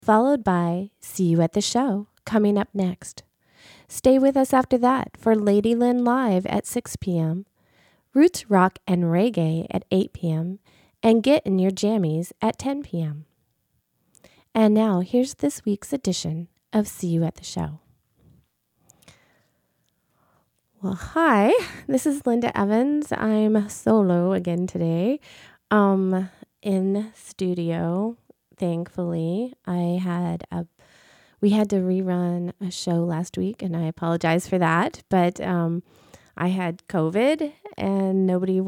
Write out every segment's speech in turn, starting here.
followed by See You at the Show coming up next. Stay with us after that for Lady Lynn Live at 6 p.m., Roots Rock and Reggae at 8 p.m., and Get in Your Jammies at 10 p.m. And now, here's this week's edition of See You at the Show. Well, hi, this is Linda Evans. I'm solo again today. In studio, thankfully. We had to rerun a show last week, and I apologize for that. But I had COVID, and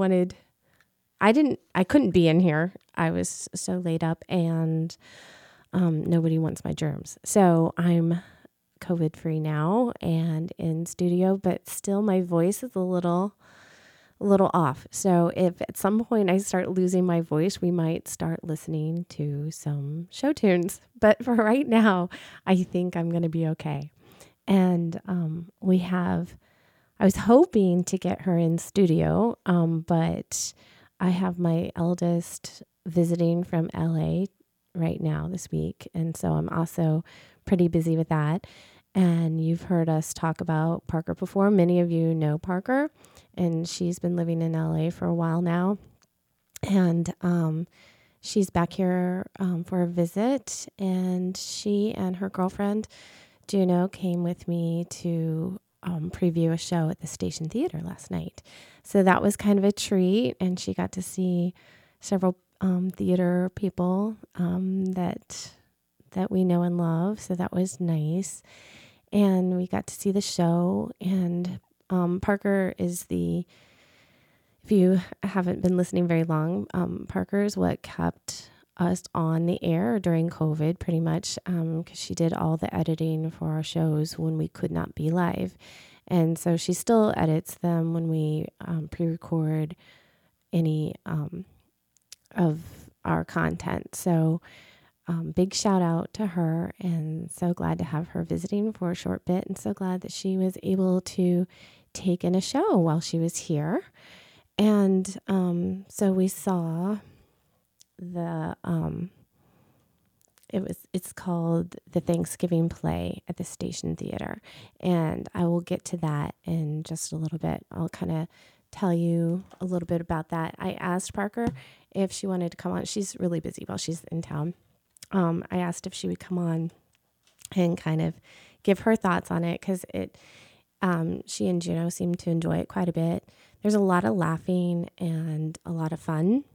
I couldn't be in here. I was so laid up, and nobody wants my germs. So I'm COVID free now and in studio, but still my voice is a little off. So if at some point I start losing my voice, we might start listening to some show tunes. But for right now, I think I'm going to be okay. And I was hoping to get her in studio, but I have my eldest visiting from LA right now this week. And so I'm also pretty busy with that. And you've heard us talk about Parker before. Many of you know Parker, and she's been living in LA for a while now. And she's back here for a visit. And she and her girlfriend, Juno, came with me to preview a show at the Station Theater last night. So that was kind of a treat. And she got to see several theater people that we know and love. So that was nice. And we got to see the show. And Parker is if you haven't been listening very long, Parker is what kept us on the air during COVID pretty much, because she did all the editing for our shows when we could not be live. And so she still edits them when we pre-record any of our content. So big shout out to her, and so glad to have her visiting for a short bit, and so glad that she was able to take in a show while she was here. And so we saw it's called The Thanksgiving Play at the Station Theater, and I will get to that in just a little bit. I'll kind of tell you a little bit about that. I asked Parker if she wanted to come on. She's really busy while she's in town. I asked if she would come on and kind of give her thoughts on it, because she and Juno seem to enjoy it quite a bit. There's a lot of laughing and a lot of fun.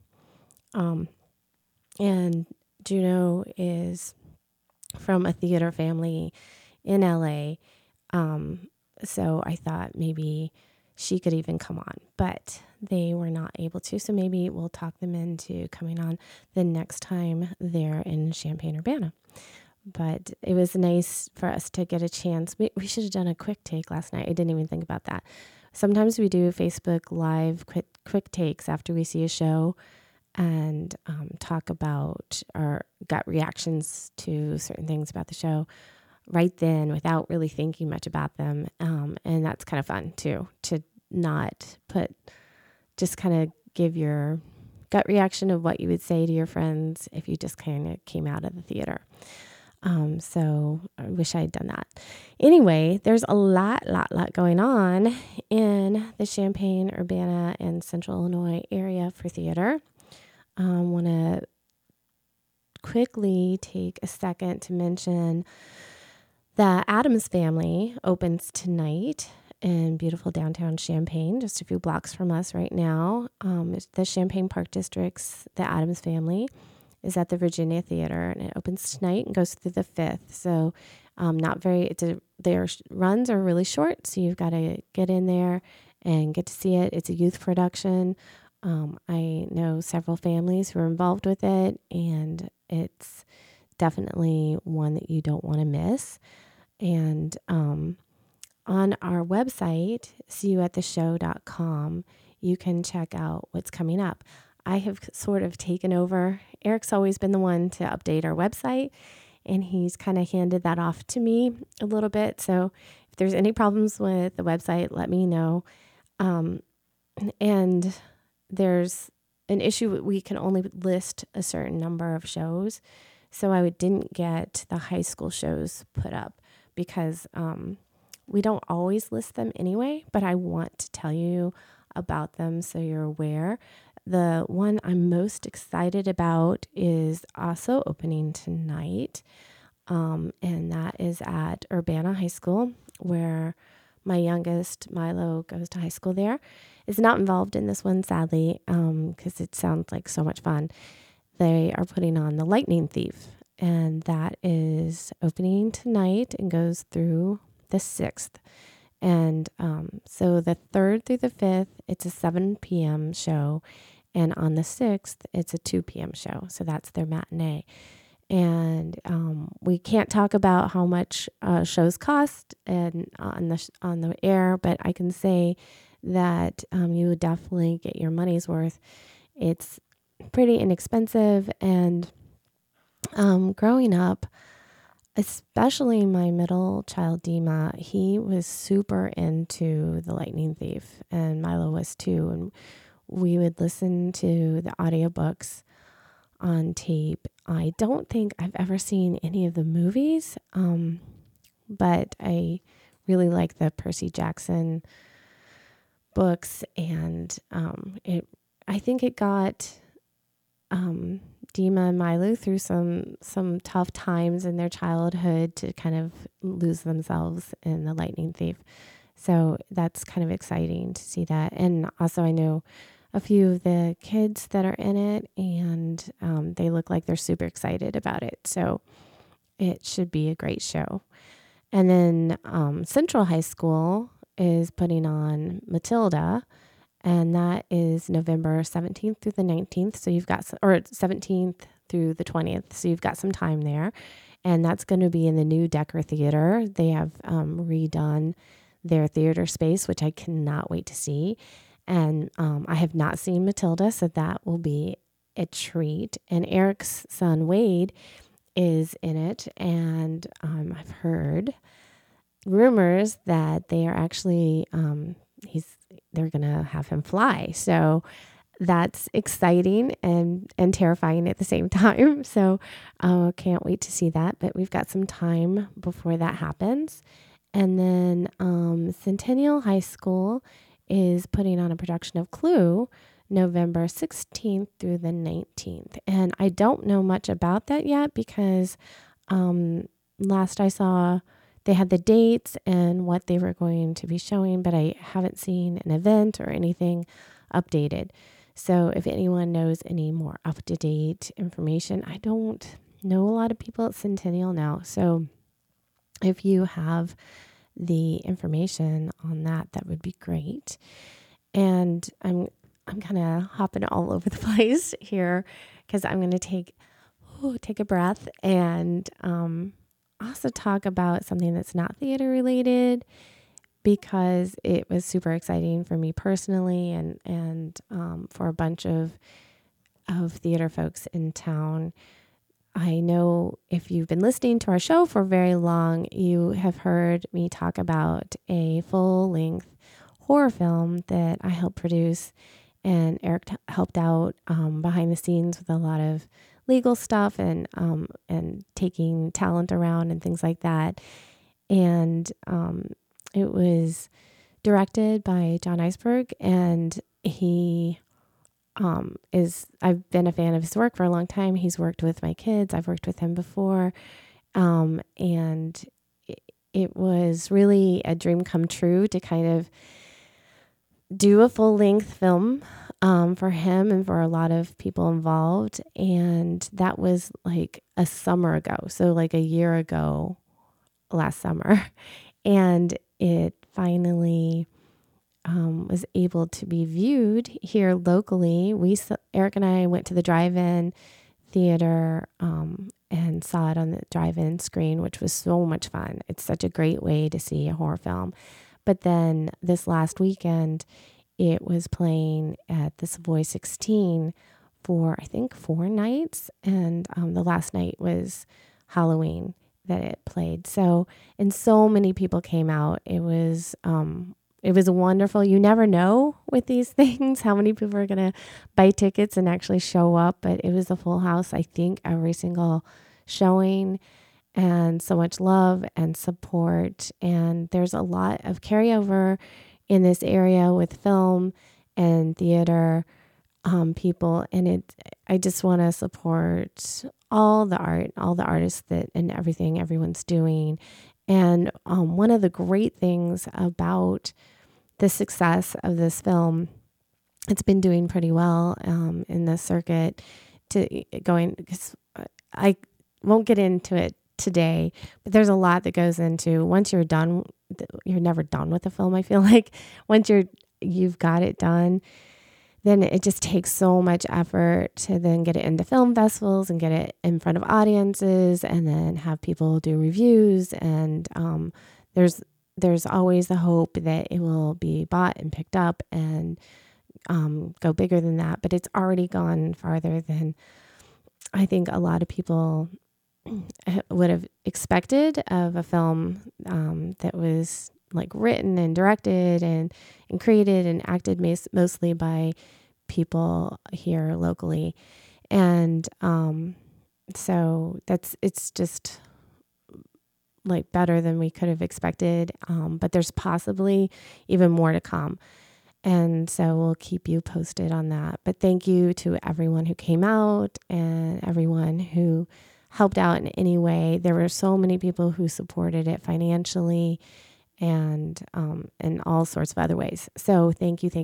And Juno is from a theater family in LA. So I thought maybe she could even come on, but they were not able to. So maybe we'll talk them into coming on the next time they're in Champaign-Urbana. But it was nice for us to get a chance. We should have done a quick take last night. I didn't even think about that. Sometimes we do Facebook Live quick takes after we see a show, and talk about our gut reactions to certain things about the show right then without really thinking much about them. And that's kind of fun too, to not just kind of give your gut reaction of what you would say to your friends if you just kind of came out of the theater. So I wish I had done that. Anyway, there's a lot going on in the Champaign-Urbana and Central Illinois area for theater. Want to quickly take a second to mention the Addams Family opens tonight in beautiful downtown Champaign, just a few blocks from us right now. The Champaign Park District's The Addams Family is at the Virginia Theater, and it opens tonight and goes through the 5th. So their runs are really short, so you've got to get in there and get to see it. It's a youth production. I know several families who are involved with it, and it's definitely one that you don't want to miss. And on our website, seeyouattheshow.com, you can check out what's coming up. I have sort of taken over. Eric's always been the one to update our website, and he's kind of handed that off to me a little bit. So if there's any problems with the website, let me know. And there's an issue. We can only list a certain number of shows. So I didn't get the high school shows put up because we don't always list them anyway, but I want to tell you about them so you're aware. The one I'm most excited about is also opening tonight, and that is at Urbana High School, where my youngest, Milo, goes to high school there. Is not involved in this one, sadly, because it sounds like so much fun. They are putting on The Lightning Thief, and that is opening tonight and goes through the 6th. And so the 3rd through the 5th, it's a 7 p.m. show. And on the 6th, it's a 2 p.m. show. So that's their matinee. And we can't talk about how much shows cost and on the air, but I can say that you would definitely get your money's worth. It's pretty inexpensive, and growing up, especially my middle child Dima, he was super into The Lightning Thief, and Milo was too, and we would listen to the audiobooks on tape. I don't think I've ever seen any of the movies, but I really like the Percy Jackson books, and I think it got Dima and Milo through some tough times in their childhood to kind of lose themselves in The Lightning Thief. So that's kind of exciting to see that. And also I know a few of the kids that are in it, and they look like they're super excited about it. So it should be a great show. And then Central High School is putting on Matilda, and that is November 17th through the 19th. So you've got, or 17th through the 20th. So you've got some time there. And that's going to be in the new Decker Theater. They have redone their theater space, which I cannot wait to see. And I have not seen Matilda, so that will be a treat. And Eric's son, Wade, is in it. And I've heard rumors that they are actually, they're going to have him fly. So that's exciting and terrifying at the same time. So can't wait to see that. But we've got some time before that happens. And then Centennial High School is putting on a production of Clue November 16th through the 19th. And I don't know much about that yet because last I saw, they had the dates and what they were going to be showing, but I haven't seen an event or anything updated. So if anyone knows any more up-to-date information, I don't know a lot of people at Centennial now. So if you have the information on that, that would be great. And I'm kind of hopping all over the place here because I'm going to take a breath and also talk about something that's not theater related, because it was super exciting for me personally and for a bunch of theater folks in town. I know if you've been listening to our show for very long, you have heard me talk about a full-length horror film that I helped produce, and Eric helped out behind the scenes with a lot of legal stuff and taking talent around and things like that. And it was directed by John Iceberg, and he I've been a fan of his work for a long time. He's worked with my kids. I've worked with him before. And it was really a dream come true to kind of do a full length film for him and for a lot of people involved. And that was like a summer ago. So like a year ago, last summer. And it finally was able to be viewed here locally. Eric and I went to the drive-in theater and saw it on the drive-in screen, which was so much fun. It's such a great way to see a horror film. But then this last weekend, it was playing at the Savoy 16 for, I think, 4 nights. And the last night was Halloween that it played. And so many people came out. It was wonderful. You never know with these things how many people are going to buy tickets and actually show up, but it was a full house. I think every single showing and so much love and support. And there's a lot of carryover in this area with film and theater people. And I just want to support all the art, all the artists that and everything everyone's doing. And one of the great things about the success of this film, it's been doing pretty well in the circuit because I won't get into it today, but there's a lot that goes into once you're done, you're never done with a film. I feel like once you've got it done, then it just takes so much effort to then get it into film festivals and get it in front of audiences and then have people do reviews. And there's always the hope that it will be bought and picked up and go bigger than that. But it's already gone farther than I think a lot of people would have expected of a film that was like written and directed and created and acted mostly by people here locally. And so it's just like better than we could have expected. But there's possibly even more to come. And so we'll keep you posted on that. But thank you to everyone who came out and everyone who helped out in any way. There were so many people who supported it financially and in all sorts of other ways. So thank you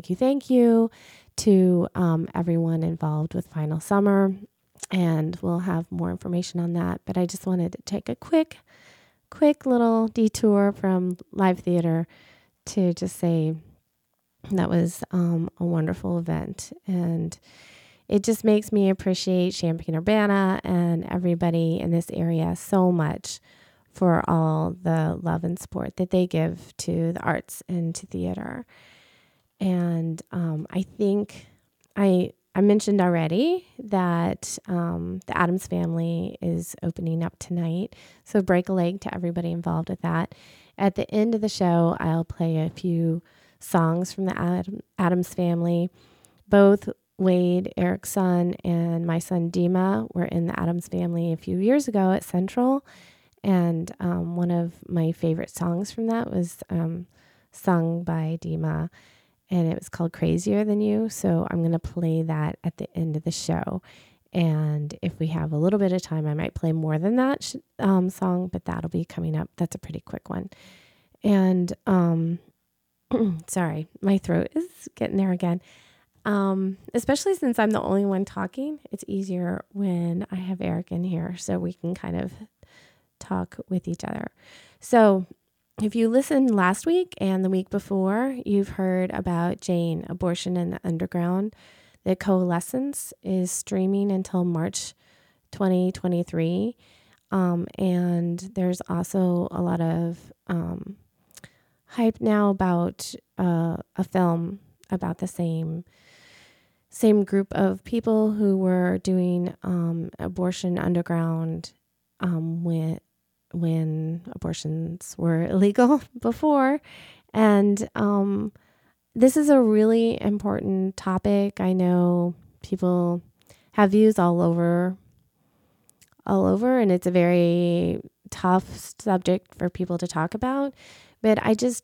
to everyone involved with Final Summer. And we'll have more information on that. But I just wanted to take a quick little detour from live theater to just say that was a wonderful event. And it just makes me appreciate Champaign-Urbana and everybody in this area so much for all the love and support that they give to the arts and to theater. And I think I mentioned already that the Addams Family is opening up tonight. So break a leg to everybody involved with that. At the end of the show, I'll play a few songs from the Addams Family. Both Wade, Eric's son, and my son Dima were in the Addams Family a few years ago at Central. And one of my favorite songs from that was sung by Dima, and it was called Crazier Than You. So I'm going to play that at the end of the show. And if we have a little bit of time, I might play more than that song, but that'll be coming up. That's a pretty quick one. And sorry, my throat is getting there again. Especially since I'm the only one talking, it's easier when I have Eric in here so we can kind of talk with each other. So if you listened last week and the week before, you've heard about Jane, Abortion in the Underground. The Coalescence is streaming until March 2023. And there's also a lot of hype now about a film about the same group of people who were doing abortion underground when abortions were illegal before. And this is a really important topic. I know people have views all over, and it's a very tough subject for people to talk about. But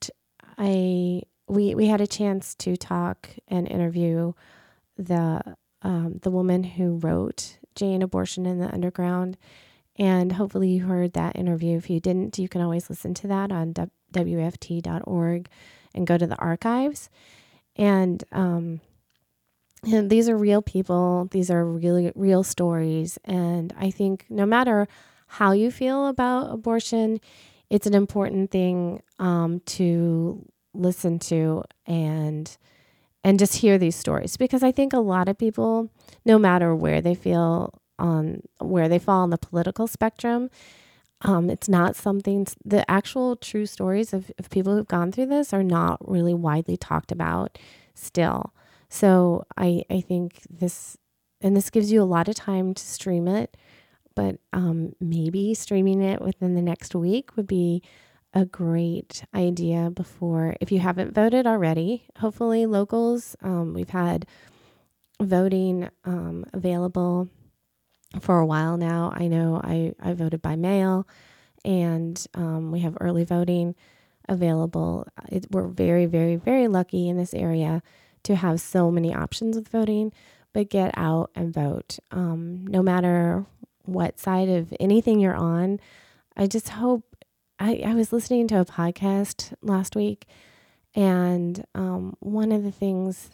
we had a chance to talk and interview the woman who wrote Jane, Abortion in the Underground. And hopefully you heard that interview. If you didn't, you can always listen to that on WFT.org and go to the archives. And these are real people. These are really real stories. And I think no matter how you feel about abortion, it's an important thing to listen to and just hear these stories. Because I think a lot of people, no matter where they fall on the political spectrum, it's not something, the actual true stories of people who've gone through this are not really widely talked about still. So I think this gives you a lot of time to stream it, but maybe streaming it within the next week would be a great idea before, if you haven't voted already. Hopefully locals, we've had voting available for a while now. I know I voted by mail, and we have early voting available. We're very, very, very lucky in this area to have so many options with voting, but get out and vote. No matter what side of anything you're on, I just hope. I was listening to a podcast last week, and one of the things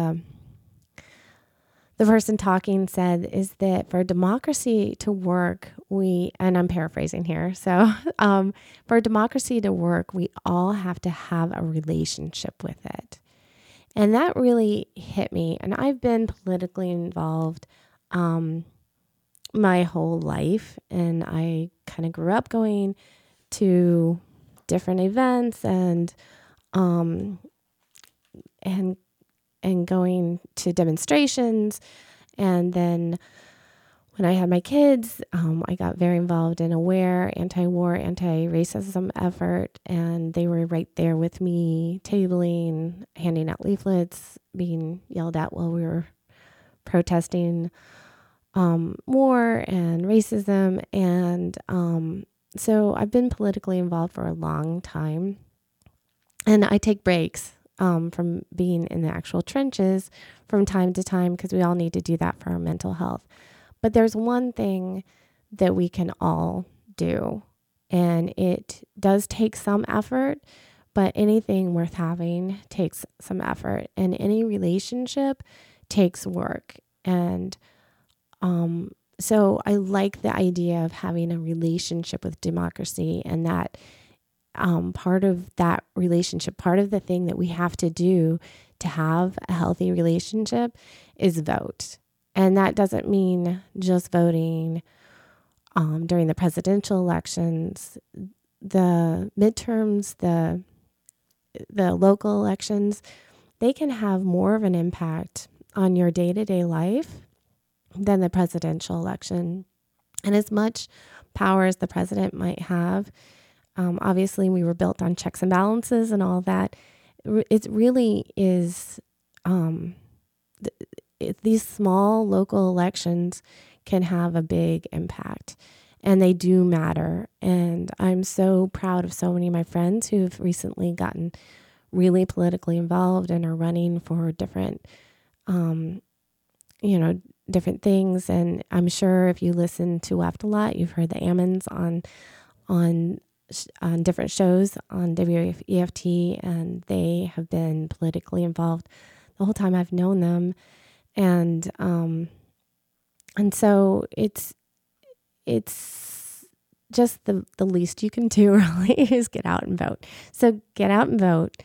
the person talking said is that for democracy to work, and I'm paraphrasing here. So for democracy to work, we all have to have a relationship with it. And that really hit me. And I've been politically involved my whole life. And I kind of grew up going to different events um, and going to demonstrations. And then when I had my kids, I got very involved in AWARE, anti-war, anti-racism effort. And they were right there with me, tabling, handing out leaflets, being yelled at while we were protesting war and racism. And so I've been politically involved for a long time. And I take breaks from being in the actual trenches from time to time, because we all need to do that for our mental health. But there's one thing that we can all do, and it does take some effort, but anything worth having takes some effort, and any relationship takes work. And so I like the idea of having a relationship with democracy, and that part of that relationship, part of the thing that we have to do to have a healthy relationship is vote. And that doesn't mean just voting during the presidential elections, the midterms, the local elections. They can have more of an impact on your day-to-day life than the presidential election. And as much power as the president might have, obviously we were built on checks and balances and all that. It really is, these small local elections can have a big impact, and they do matter. And I'm so proud of so many of my friends who've recently gotten really politically involved and are running for different, different things. And I'm sure if you listen to Left a lot, you've heard the Ammons on different shows on WEFT, and they have been politically involved the whole time I've known them. And so it's just the least you can do really is get out and vote. So get out and vote,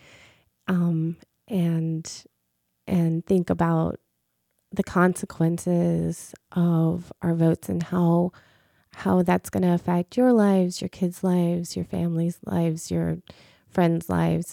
and think about the consequences of our votes and how that's going to affect your lives, your kids' lives, your family's lives, your friends' lives.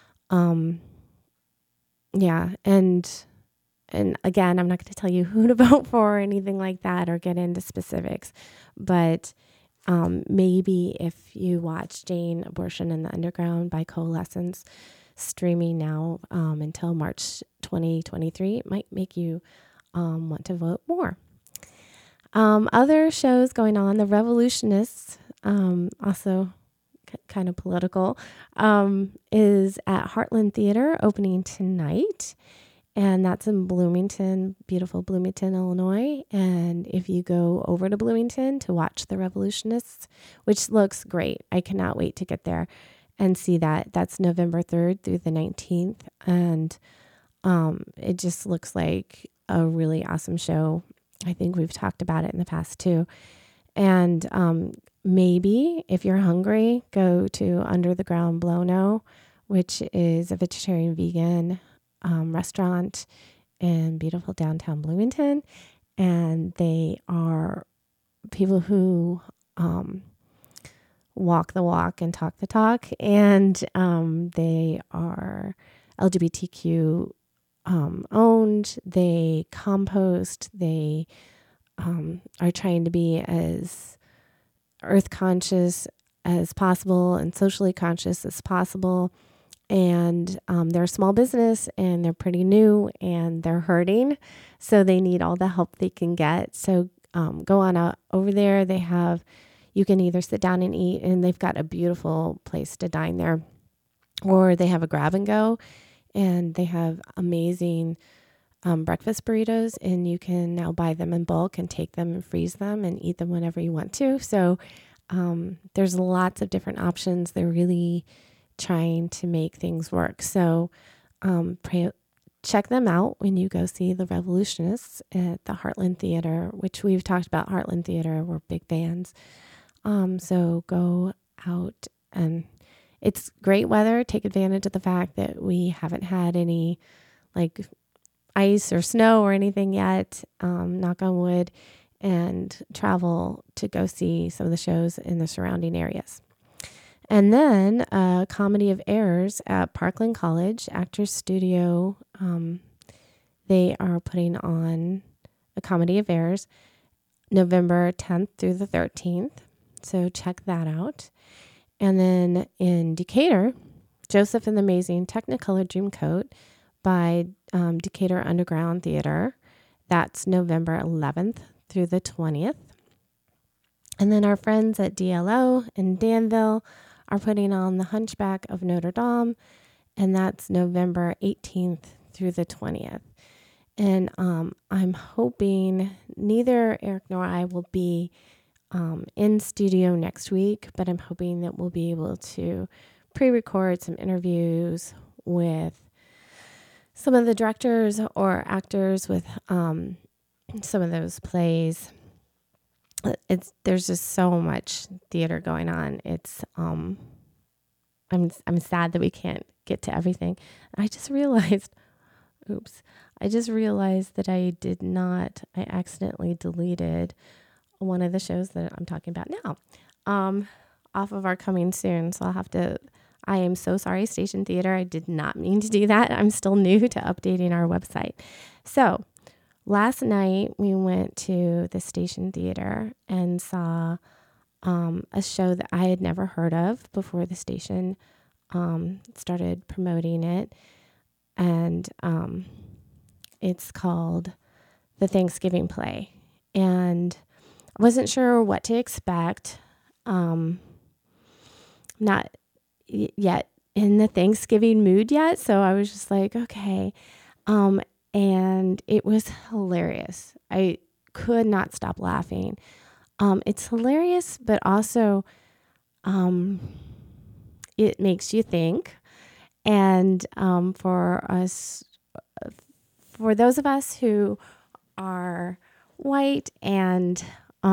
And again, I'm not going to tell you who to vote for or anything like that or get into specifics, but maybe if you watch Jane, Abortion in the Underground by Coalescence, streaming now until March 2023, it might make you want to vote more. Other shows going on, The Revolutionists, also kind of political, is at Heartland Theater opening tonight. And that's in Bloomington, beautiful Bloomington, Illinois. And if you go over to Bloomington to watch The Revolutionists, which looks great, I cannot wait to get there and see that. That's November 3rd through the 19th. And it just looks like a really awesome show. I think we've talked about it in the past too. And maybe if you're hungry, go to Under the Ground Blono, which is a vegetarian vegan restaurant in beautiful downtown Bloomington. And they are people who walk the walk and talk the talk. And they are LGBTQ owned. They compost. They are trying to be as earth conscious as possible and socially conscious as possible. And they're a small business, and they're pretty new, and they're hurting. So they need all the help they can get. So go on out over there. You can either sit down and eat, and they've got a beautiful place to dine there, or they have a grab and go, and they have amazing breakfast burritos, and you can now buy them in bulk and take them and freeze them and eat them whenever you want to. So there's lots of different options. They're really trying to make things work. So check them out when you go see The Revolutionists at the Heartland Theater, which we've talked about. Heartland Theater, we're big fans. So go out, and it's great weather. Take advantage of the fact that we haven't had any like ice or snow or anything yet, knock on wood, and travel to go see some of the shows in the surrounding areas. And then Comedy of Errors at Parkland College Actors Studio. They are putting on a Comedy of Errors November 10th through the 13th. So check that out. And then in Decatur, Joseph and the Amazing Technicolor Dreamcoat by Decatur Underground Theater. That's November 11th through the 20th. And then our friends at DLO in Danville are putting on The Hunchback of Notre Dame, and that's November 18th through the 20th. And I'm hoping neither Eric nor I will be in studio next week, but I'm hoping that we'll be able to pre-record some interviews with some of the directors or actors with some of those plays. There's just so much theater going on. I'm sad that we can't get to everything. I just realized that I accidentally deleted one of the shows that I'm talking about now, off of our coming soon. So I am so sorry, Station Theater. I did not mean to do that. I'm still new to updating our website. So last night we went to the Station Theater and saw a show that I had never heard of before the station started promoting it. And it's called The Thanksgiving Play. And I wasn't sure what to expect. Not yet in the Thanksgiving mood yet. So I was just like, okay. And it was hilarious. I could not stop laughing. It's hilarious, but also it makes you think. And for those of us who are white and,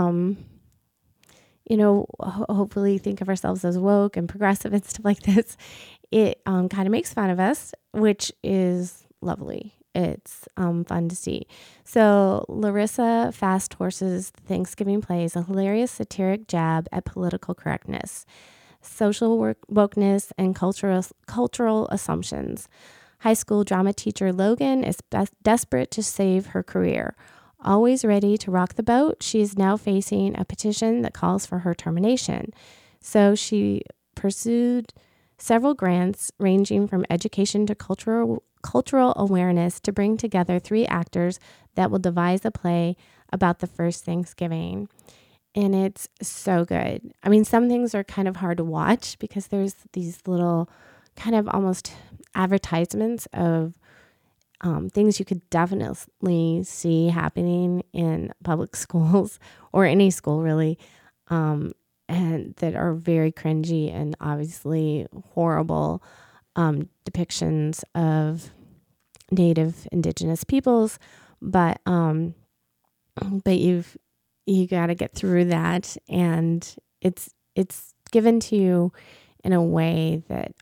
hopefully think of ourselves as woke and progressive and stuff like this, it kind of makes fun of us, which is lovely. It's fun to see. So Larissa Fast Horse's Thanksgiving Play is a hilarious satiric jab at political correctness, social wokeness, and cultural assumptions. High school drama teacher Logan is desperate to save her career. Always ready to rock the boat, she is now facing a petition that calls for her termination. So she pursued several grants ranging from education to cultural awareness to bring together 3 actors that will devise a play about the first Thanksgiving. And it's so good. I mean, some things are kind of hard to watch because there's these little kind of almost advertisements of things you could definitely see happening in public schools or any school really, and that are very cringy and obviously horrible depictions of Native Indigenous peoples. But you got to get through that, and it's given to you in a way that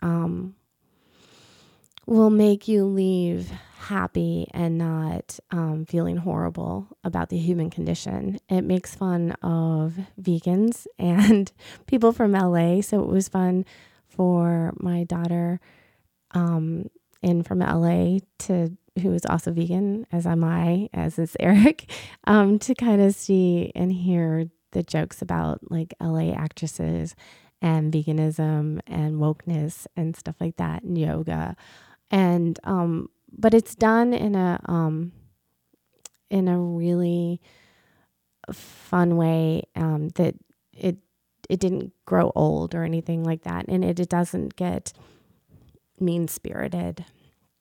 will make you leave happy and not feeling horrible about the human condition. It makes fun of vegans and people from LA, so it was fun for my daughter in from LA who is also vegan, as is Eric, to kind of see and hear the jokes about like LA actresses and veganism and wokeness and stuff like that, and yoga. And but it's done in a really fun way, that it didn't grow old or anything like that. And it doesn't get mean-spirited.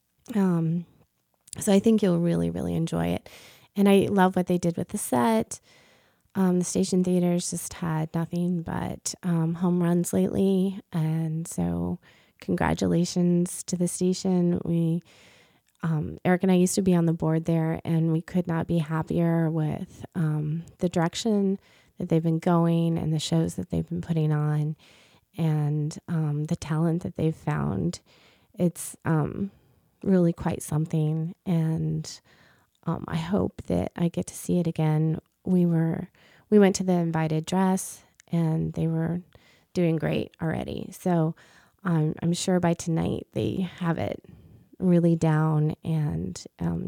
So I think you'll really, really enjoy it. And I love what they did with the set. The Station Theater's just had nothing but home runs lately. And so congratulations to the station. Eric and I used to be on the board there, and we could not be happier with the direction that they've been going and the shows that they've been putting on, and the talent that they've found. It's really quite something, and I hope that I get to see it again. We went to the invited dress, and they were doing great already. So I'm sure by tonight they have it really down, and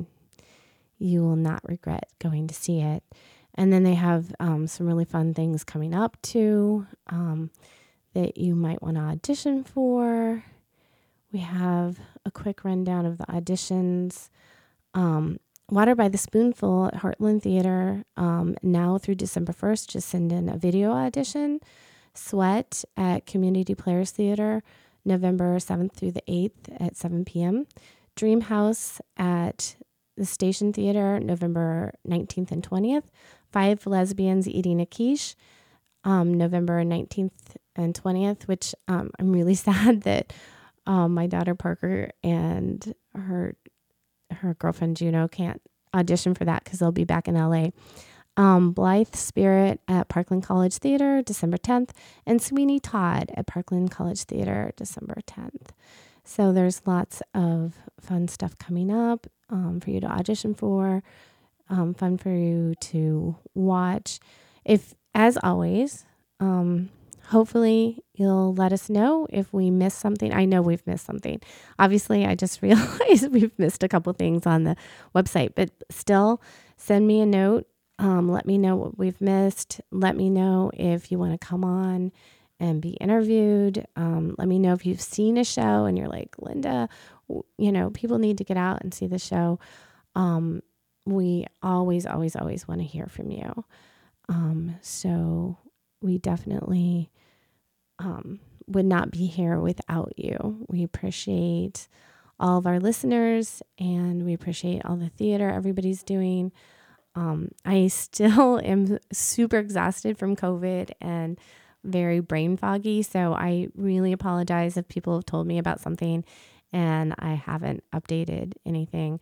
you will not regret going to see it. And then they have some really fun things coming up too, that you might want to audition for. We have a quick rundown of the auditions. Water by the Spoonful at Heartland Theater, now through December 1st, just send in a video audition. Sweat at Community Players Theater, November 7th through the 8th at 7 p.m. Dream House at the Station Theater, November 19th and 20th. 5 Lesbians Eating a Quiche, November 19th and 20th, which I'm really sad that my daughter Parker and her girlfriend Juno can't audition for that because they'll be back in LA. Blythe Spirit at Parkland College Theater, December 10th, and Sweeney Todd at Parkland College Theater, December 10th. So there's lots of fun stuff coming up for you to audition for, fun for you to watch. If, as always, hopefully you'll let us know if we missed something. I know we've missed something. Obviously, I just realized we've missed a couple things on the website, but still send me a note. Let me know what we've missed. Let me know if you want to come on and be interviewed. Let me know if you've seen a show and you're like, Linda, people need to get out and see the show. We always want to hear from you. So we definitely would not be here without you. We appreciate all of our listeners, and we appreciate all the theater everybody's doing. I still am super exhausted from COVID and very brain foggy. So I really apologize if people have told me about something and I haven't updated anything.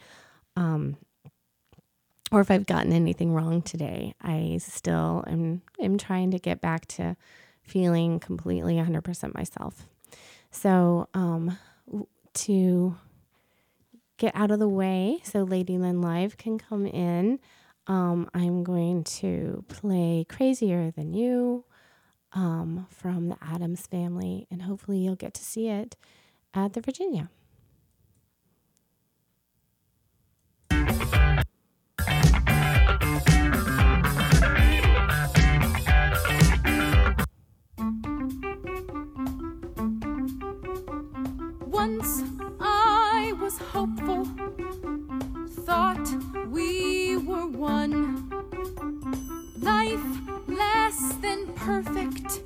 Or if I've gotten anything wrong today. I still am trying to get back to feeling completely 100% myself. So to get out of the way so Lady Lynn Live can come in, I'm going to play Crazier Than You from the Addams Family, and hopefully you'll get to see it at the Virginia. Once I was hopeful, thought we were one. Life less than perfect,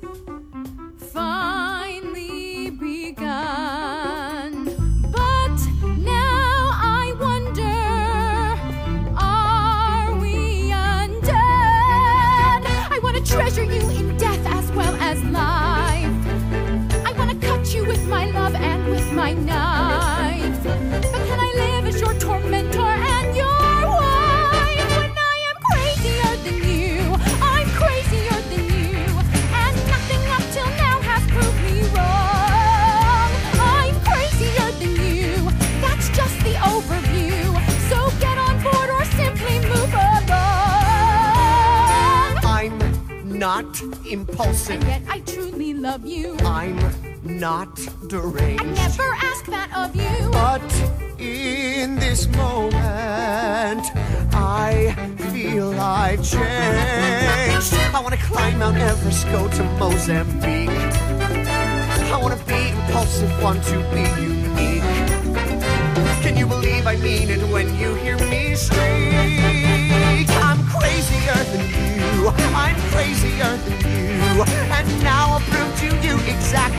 finally begun. But now I wonder, are we undone? I want to treasure you in death as well as life. I want to cut you with my love and with my knife. But can I live as your tormentor and your wife? When I am crazier than you, I'm crazier than you, and nothing up till now has proved me wrong. I'm crazier than you, that's just the overview. So get on board or simply move along. I'm not impulsive, And yet I truly love you. I'm not deranged. I never ask that of you. But in this moment, I feel I've changed. I want to climb Mount Everest, go to Mozambique. I want to be impulsive, want to be unique. Can you believe I mean it when you hear me speak? I'm crazier than you, crazier than you. And now I'll prove to you exactly